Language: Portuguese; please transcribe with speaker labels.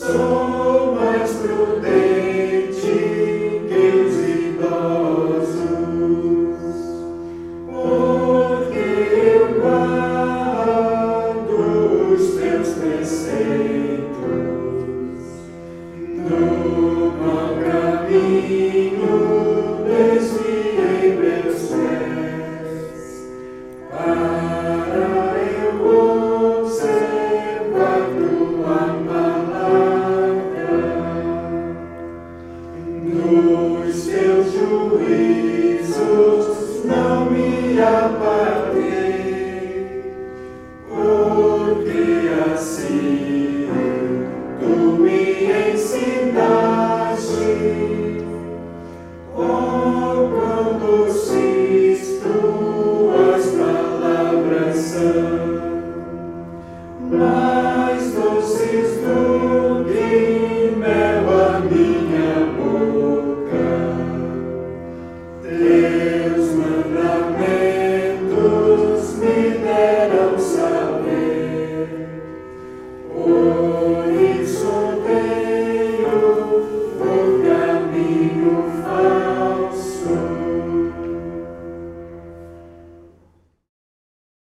Speaker 1: Sou mais prudente que os idosos, porque eu guardo os teus preceitos. No mau caminho desviei meus pés, para eu observar tua palavra. Nos teus juízos não me apartei, porque assim tu me ensinaste. Oh, quão doces tuas palavras são!